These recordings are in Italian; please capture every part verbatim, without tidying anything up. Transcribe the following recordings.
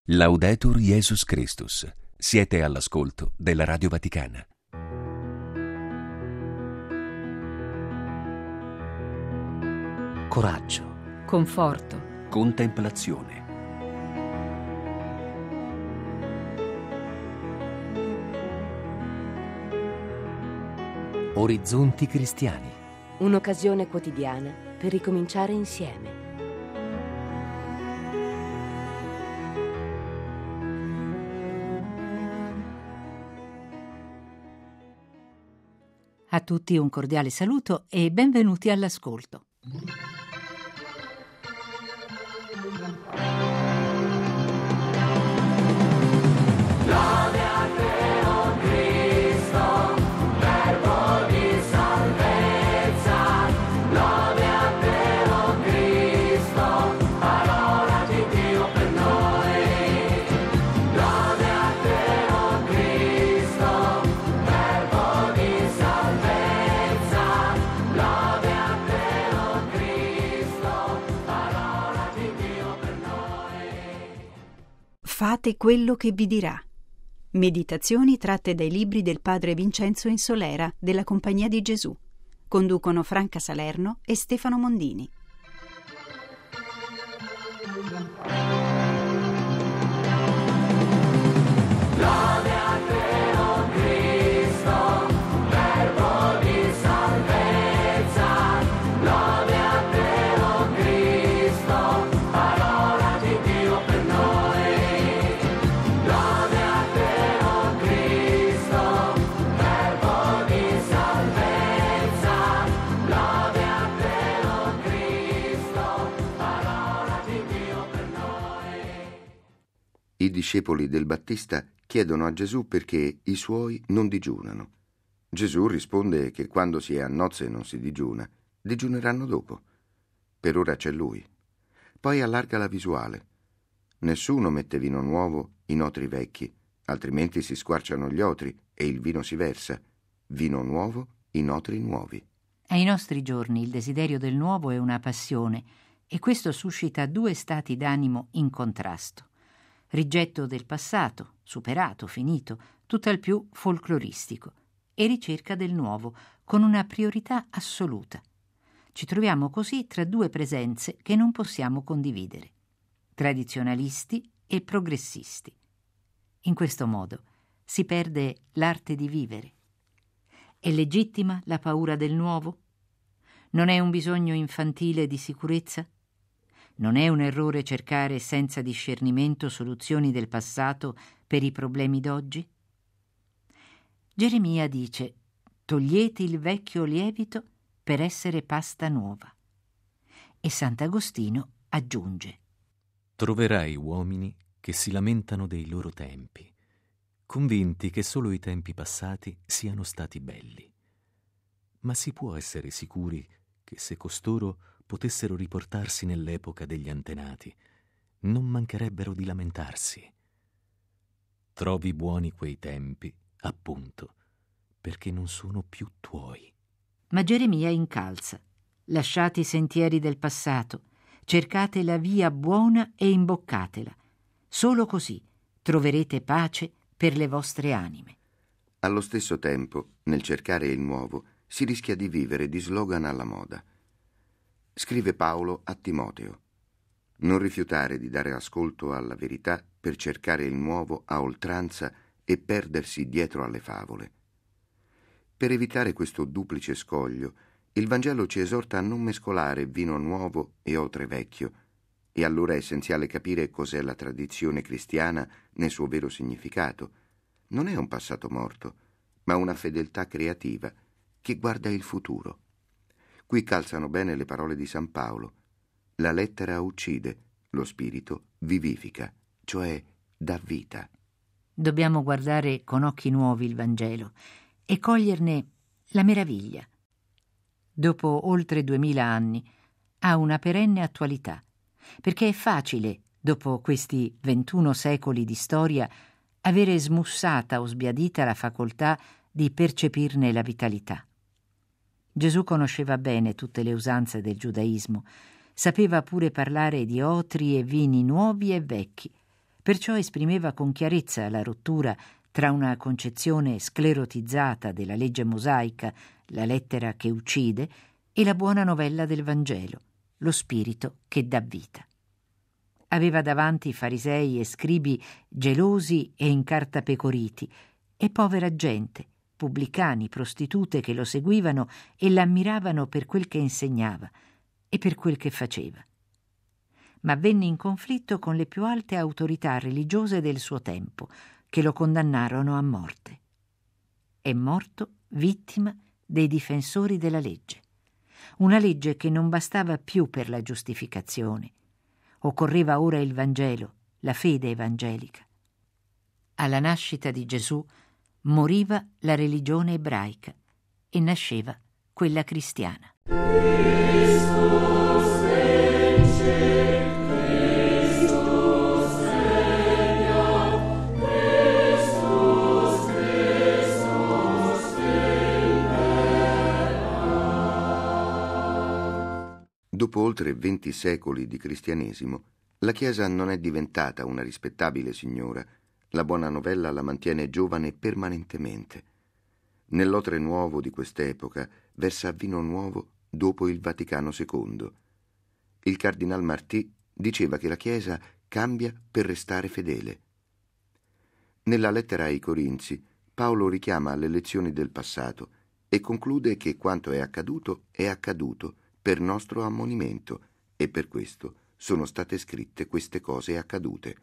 Laudetur Jesus Christus. Siete all'ascolto della Radio Vaticana. Coraggio, conforto, Contemplazione. orizzonti cristiani. Un'occasione quotidiana per ricominciare insieme. A tutti un cordiale saluto e benvenuti all'ascolto. Fate quello che vi dirà. Meditazioni tratte dai libri del padre Vincenzo Insolera della Compagnia di Gesù. Conducono Franca Salerno e Stefano Mondini. I discepoli del Battista chiedono a Gesù perché i suoi non digiunano. Gesù risponde che quando si è a nozze non si digiuna, digiuneranno dopo. Per ora c'è lui. Poi allarga la visuale. Nessuno mette vino nuovo in otri vecchi, altrimenti si squarciano gli otri e il vino si versa. Vino nuovo in otri nuovi. Ai nostri giorni il desiderio del nuovo è una passione e questo suscita due stati d'animo in contrasto. Rigetto del passato, superato, finito, tutt'al più folcloristico, e ricerca del nuovo, con una priorità assoluta. Ci troviamo così tra due presenze che non possiamo condividere, tradizionalisti e progressisti. In questo modo si perde l'arte di vivere. È legittima la paura del nuovo? Non è un bisogno infantile di sicurezza? Non è un errore cercare senza discernimento soluzioni del passato per i problemi d'oggi? Geremia dice: togliete il vecchio lievito per essere pasta nuova. E Sant'Agostino aggiunge: Troverai uomini che si lamentano dei loro tempi, convinti che solo i tempi passati siano stati belli. Ma si può essere sicuri che se costoro potessero riportarsi nell'epoca degli antenati, non mancherebbero di lamentarsi. Trovi buoni quei tempi, appunto, perché non sono più tuoi. Ma Geremia incalza: lasciate i sentieri del passato, cercate la via buona e imboccatela. Solo così troverete pace per le vostre anime. Allo stesso tempo, nel cercare il nuovo, si rischia di vivere di slogan alla moda. Scrive Paolo a Timoteo: non rifiutare di dare ascolto alla verità per cercare il nuovo a oltranza e perdersi dietro alle favole. Per evitare questo duplice scoglio, il Vangelo ci esorta a non mescolare vino nuovo e otre vecchio, e allora è essenziale capire cos'è la tradizione cristiana nel suo vero significato. Non è un passato morto, ma una fedeltà creativa che guarda il futuro. Qui calzano bene le parole di San Paolo: la lettera uccide, lo spirito vivifica, cioè dà vita. Dobbiamo guardare con occhi nuovi il Vangelo e coglierne la meraviglia. Dopo oltre duemila anni ha una perenne attualità, perché è facile, dopo questi ventuno secoli di storia, avere smussata o sbiadita la facoltà di percepirne la vitalità. Gesù conosceva bene tutte le usanze del giudaismo, sapeva pure parlare di otri e vini nuovi e vecchi, Perciò esprimeva con chiarezza la rottura tra una concezione sclerotizzata della legge mosaica, la lettera che uccide, e la buona novella del Vangelo, lo spirito che dà vita. Aveva davanti farisei e scribi gelosi e incartapecoriti, e povera gente, pubblicani, prostitute che lo seguivano e l'ammiravano per quel che insegnava e per quel che faceva. Ma venne in conflitto con le più alte autorità religiose del suo tempo, che lo condannarono a morte. È morto vittima dei difensori della legge. Una legge che non bastava più per la giustificazione. Occorreva ora il Vangelo, la fede evangelica. Alla nascita di Gesù moriva la religione ebraica e nasceva quella cristiana. Dopo oltre venti secoli di cristianesimo, la Chiesa non è diventata una rispettabile signora. La buona novella la mantiene giovane permanentemente. Nell'otre nuovo di quest'epoca versa vino nuovo dopo il Vaticano secondo. Il cardinal Martí diceva che la Chiesa cambia per restare fedele. Nella lettera ai Corinzi, Paolo richiama alle lezioni del passato e conclude che quanto è accaduto è accaduto per nostro ammonimento, e per questo sono state scritte queste cose accadute.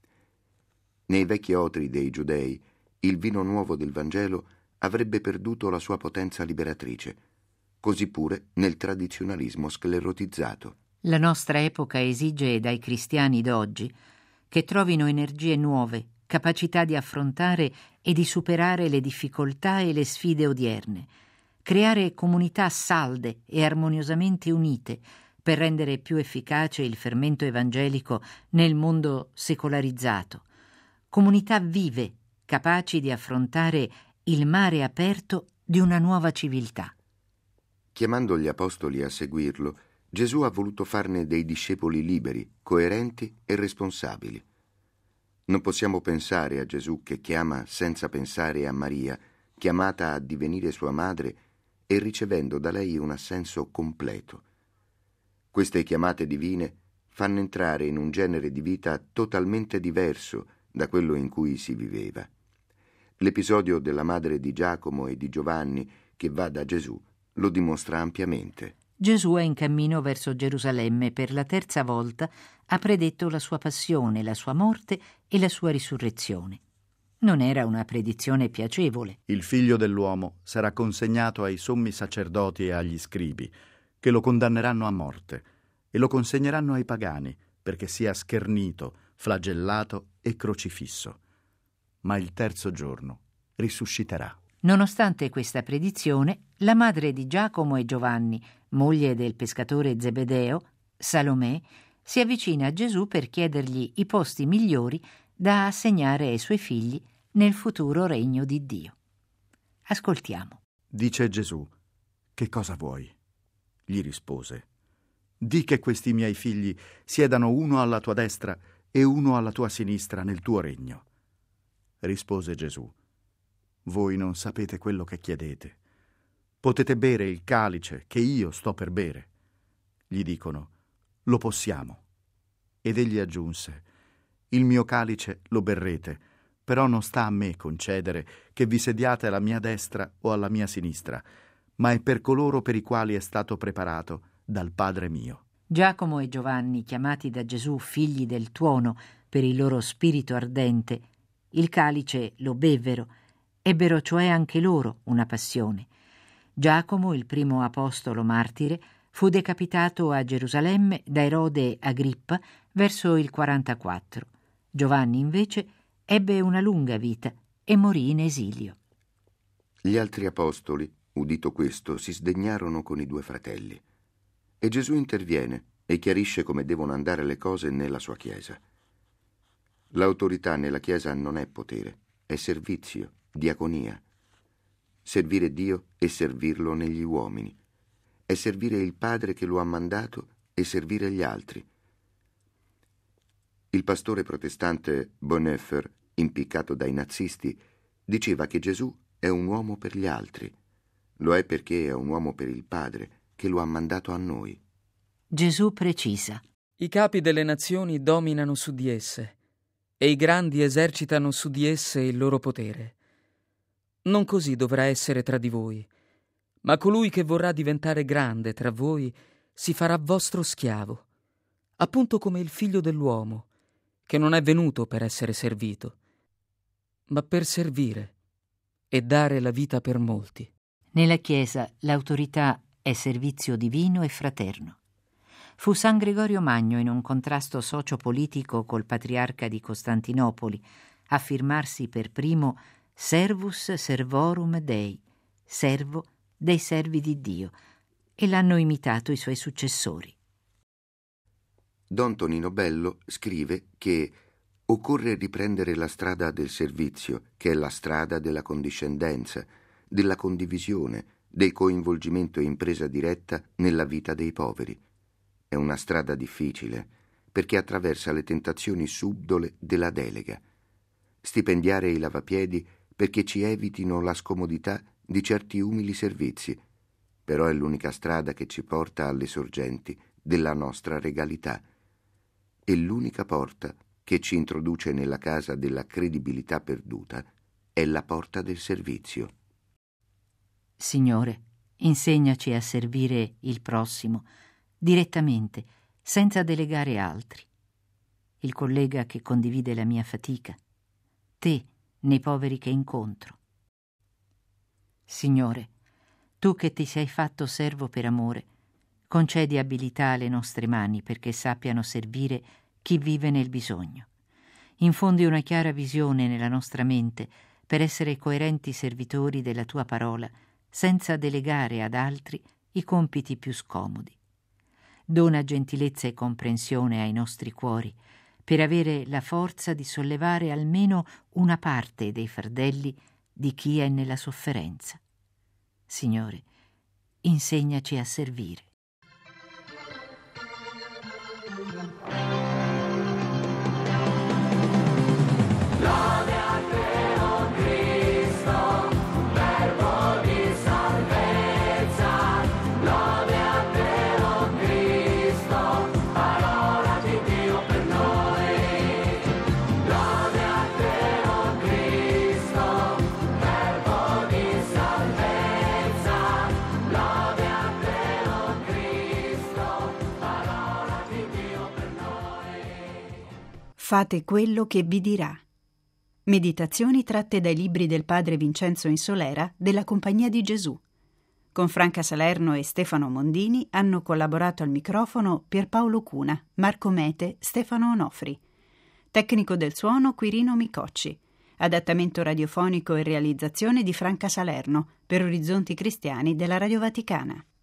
Nei vecchi otri dei giudei, il vino nuovo del Vangelo avrebbe perduto la sua potenza liberatrice, così pure nel tradizionalismo sclerotizzato. La nostra epoca esige dai cristiani d'oggi che trovino energie nuove, capacità di affrontare e di superare le difficoltà e le sfide odierne, creare comunità salde e armoniosamente unite per rendere più efficace il fermento evangelico nel mondo secolarizzato, comunità vive, capaci di affrontare il mare aperto di una nuova civiltà. Chiamando gli apostoli a seguirlo, Gesù ha voluto farne dei discepoli liberi, coerenti e responsabili. Non possiamo pensare a Gesù che chiama senza pensare a Maria, chiamata a divenire sua madre e ricevendo da lei un assenso completo. Queste chiamate divine fanno entrare in un genere di vita totalmente diverso da quello in cui si viveva. L'episodio della madre di Giacomo e di Giovanni che va da Gesù lo dimostra ampiamente. Gesù è in cammino verso Gerusalemme. Per la terza volta ha predetto la sua passione, la sua morte e la sua risurrezione. Non era una predizione piacevole. Il figlio dell'uomo sarà consegnato ai sommi sacerdoti e agli scribi, che lo condanneranno a morte e lo consegneranno ai pagani, perché sia schernito, flagellato e crocifisso. Ma il terzo giorno risusciterà. Nonostante questa predizione, la madre di Giacomo e Giovanni, moglie del pescatore Zebedeo, Salomè, si avvicina a Gesù per chiedergli i posti migliori da assegnare ai suoi figli nel futuro regno di Dio. Ascoltiamo. Dice Gesù: «Che cosa vuoi?» Gli rispose: «Di che questi miei figli siedano uno alla tua destra e uno alla tua sinistra nel tuo regno». Rispose Gesù: «Voi non sapete quello che chiedete. Potete bere il calice che io sto per bere?» Gli dicono: «Lo possiamo». Ed egli aggiunse: «Il mio calice lo berrete, però non sta a me concedere che vi sediate alla mia destra o alla mia sinistra, ma è per coloro per i quali è stato preparato dal Padre mio». Giacomo e Giovanni, chiamati da Gesù figli del tuono per il loro spirito ardente, il calice lo bevvero, ebbero cioè anche loro una passione. Giacomo, il primo apostolo martire, fu decapitato a Gerusalemme da Erode Agrippa verso il quarantaquattro. Giovanni, invece, ebbe una lunga vita e morì in esilio. Gli altri apostoli, udito questo, si sdegnarono con i due fratelli. E Gesù interviene e chiarisce come devono andare le cose nella sua Chiesa. L'autorità nella Chiesa non è potere, è servizio, diaconia. Servire Dio e servirlo negli uomini. È servire il Padre che lo ha mandato e servire gli altri. Il pastore protestante Bonhoeffer, impiccato dai nazisti, diceva che Gesù è un uomo per gli altri. Lo è perché è un uomo per il Padre, che lo ha mandato a noi. Gesù precisa: i capi delle nazioni dominano su di esse, e i grandi esercitano su di esse il loro potere. Non così dovrà essere tra di voi, ma colui che vorrà diventare grande tra voi si farà vostro schiavo, appunto come il figlio dell'uomo, che non è venuto per essere servito, ma per servire e dare la vita per molti. Nella Chiesa l'autorità è servizio divino e fraterno. Fu San Gregorio Magno, in un contrasto socio-politico col patriarca di Costantinopoli, a firmarsi per primo Servus servorum Dei, servo dei servi di Dio, e l'hanno imitato i suoi successori. Don Tonino Bello scrive che occorre riprendere la strada del servizio, che è la strada della condiscendenza, della condivisione, del coinvolgimento in presa diretta nella vita dei poveri. È una strada difficile, perché attraversa le tentazioni subdole della delega. Stipendiare i lavapiedi perché ci evitino la scomodità di certi umili servizi, però è l'unica strada che ci porta alle sorgenti della nostra regalità. E l'unica porta che ci introduce nella casa della credibilità perduta è la porta del servizio. Signore, insegnaci a servire il prossimo, direttamente, senza delegare altri. Il collega che condivide la mia fatica, te nei poveri che incontro. Signore, tu che ti sei fatto servo per amore, concedi abilità alle nostre mani perché sappiano servire chi vive nel bisogno. Infondi una chiara visione nella nostra mente per essere coerenti servitori della tua parola, senza delegare ad altri i compiti più scomodi. Dona gentilezza e comprensione ai nostri cuori per avere la forza di sollevare almeno una parte dei fardelli di chi è nella sofferenza. Signore, insegnaci a servire. Fate quello che vi dirà. Meditazioni tratte dai libri del padre Vincenzo Insolera della Compagnia di Gesù. Con Franca Salerno e Stefano Mondini hanno collaborato al microfono Pierpaolo Cuna, Marco Mete, Stefano Onofri. Tecnico del suono Quirino Micocci. Adattamento radiofonico e realizzazione di Franca Salerno per Orizzonti Cristiani della Radio Vaticana.